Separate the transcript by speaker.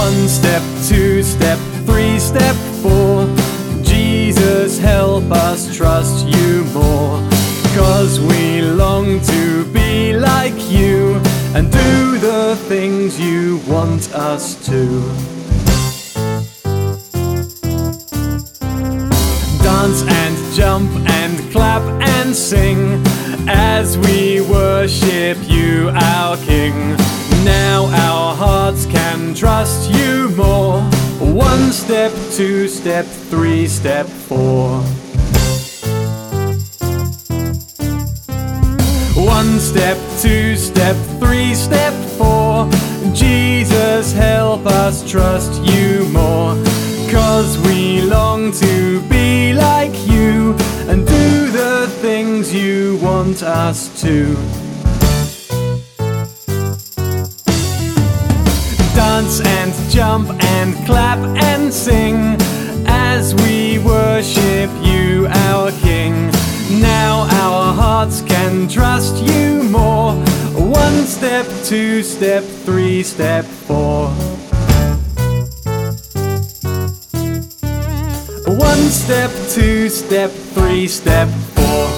Speaker 1: 1 step, 2 step, 3 step, 4. Jesus, help us trust you more, 'cause we long to be like you and do the things you want us to. Dance and jump and clap and sing as we worship you, our King. Now our hearts can trust you more. 1 step, 2 step, 3 step, 4. 1 step, 2 step, 3 step, 4. Jesus, help us trust you more, 'cause we long to be like you and do the things you want us to. Dance and jump and clap and sing as we worship you, our King. Now our hearts can trust you more. 1 step, 2 step, 3 step, 4. 1 step, 2 step, 3 step, 4.